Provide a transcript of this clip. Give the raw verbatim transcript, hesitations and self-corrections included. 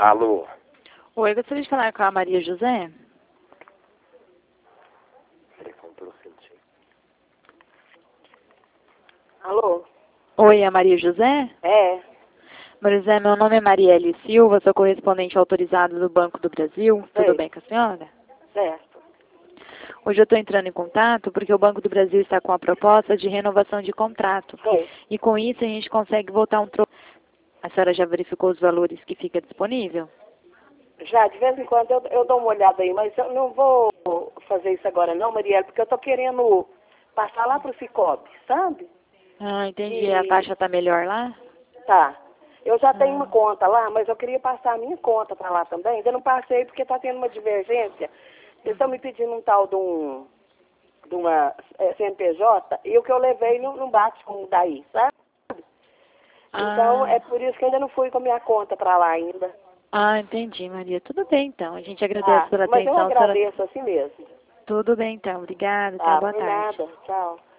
Alô? Oi, gostaria de falar com a Maria José? Telefone pelo centro. Alô? Oi, é a Maria José? É, Maria José, meu nome é Marielle Silva, sou correspondente autorizado do Banco do Brasil. Sei. Tudo bem com a senhora? certo. Hoje eu estou entrando em contato porque o Banco do Brasil está com a proposta de renovação de contrato. Sei. E com isso a gente consegue voltar um troco. A senhora já verificou os valores que fica disponível? Já, de vez em quando eu, eu dou uma olhada aí, mas eu não vou fazer isso agora não, Marielle, porque eu tô querendo passar lá pro Cicobi, sabe? Ah, entendi. E- A taxa está melhor lá? Tá. Eu já tenho Ah. uma conta lá, mas eu queria passar a minha conta pra lá também. Ainda não passei porque tá tendo uma divergência. Eles estão me pedindo um tal de um de uma é, C N P J e o que eu levei não, não bate com o daí, sabe? Então Ah. é por isso que eu ainda não fui com a minha conta pra lá ainda. Ah, entendi, Maria. Tudo bem, então. A gente agradece Tá. pela Mas eu atenção. A senhora... agradeço assim mesmo. Tudo bem, então. Obrigada. Tá, Tá, boa por tarde. nada. Tchau.